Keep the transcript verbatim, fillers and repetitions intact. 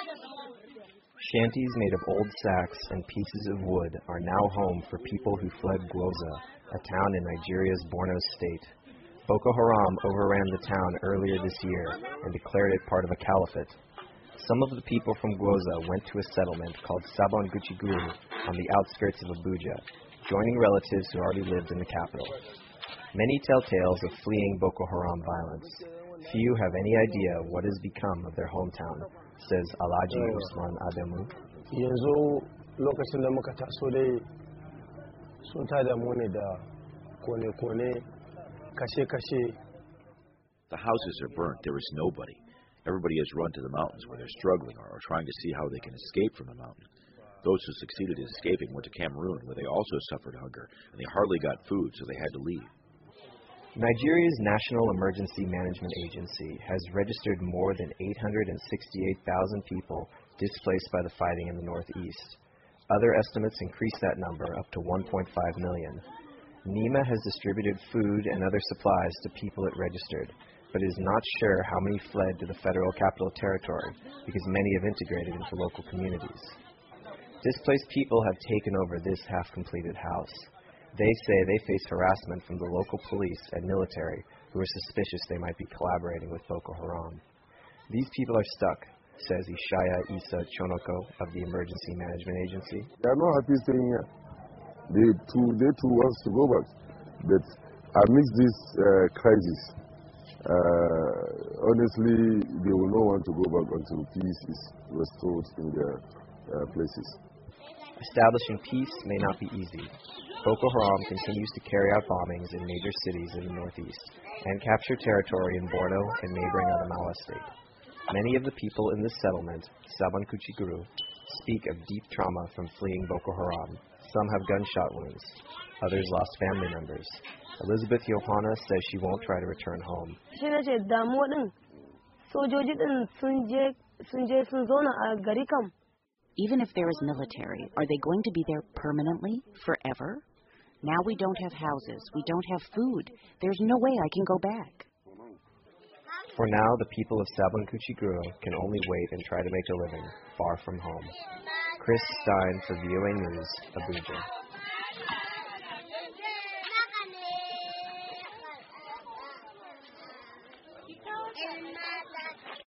Shanties made of old sacks and pieces of wood are now home for people who fled Gwoza, a town in Nigeria's Borno state. Boko Haram overran the town earlier this year and declared it part of a caliphate. Some of the people from Gwoza went to a settlement called Sabon Guchiguru on the outskirts of Abuja, joining relatives who already lived in the capital. Many tell tales of fleeing Boko Haram violence. Few have any idea what has become of their hometown, says Alhaji Usman Adamu. Yanzu lokacin da muka taso dai sun tada mu ne da kone-kone, kashe-kashe. The houses are burnt. There is nobody. Everybody has run to the mountains where they're struggling or are trying to see how they can escape from the mountain. Those who succeeded in escaping went to Cameroon, where they also suffered hunger, and they hardly got food, so they had to leave. Nigeria's National Emergency Management Agency has registered more than eight hundred sixty-eight thousand people displaced by the fighting in the northeast. Other estimates increase that number up to one point five million. NEMA has distributed food and other supplies to people it registered, but is not sure how many fled to the Federal Capital Territory because many have integrated into local communities. Displaced people have taken over this half-completed house. They say they face harassment from the local police and military who are suspicious they might be collaborating with Boko Haram. These people are stuck, says Ishaya Isa Chonoko of the Emergency Management Agency. They are not happy staying here. They too, they too want to go back. But amidst this uh, crisis, uh, honestly, they will not want to go back until peace is restored in their uh, places. Establishing peace may not be easy. Boko Haram continues to carry out bombings in major cities in the northeast and capture territory in Borno and neighboring Adamawa state. Many of the people in this settlement, Sabon Guchiguru, speak of deep trauma from fleeing Boko Haram. Some have gunshot wounds. Others lost family members. Elizabeth Yohana says she won't try to return home. Even if there is military, are they going to be there permanently, forever? Now we don't have houses, we don't have food. There's no way I can go back. For now, the people of Sabon Guchiguru can only wait and try to make a living far from home. Chris Stein for V O A News, Abuja.